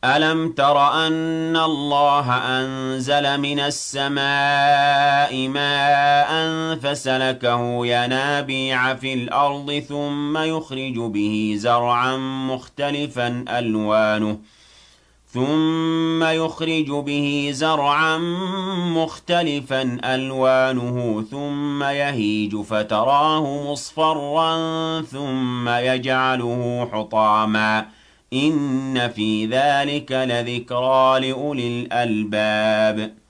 أَلَمْ تَرَ أَنَّ اللَّهَ أَنزَلَ مِنَ السَّمَاءِ مَاءً فَسَلَكَهُ يَنَابِيعَ فِي الْأَرْضِ ثُمَّ يُخْرِجُ بِهِ زَرْعًا مُّخْتَلِفًا أَلْوَانُهُ ثُمَّ يَهِيجُ فَتَرَاهُ مُصْفَرًّا ثُمَّ يَجْعَلُهُ حُطَامًا ۚ إِنَّ فِي ذَٰلِكَ لَذِكْرَىٰ لِأُولِي الْأَلْبَابِ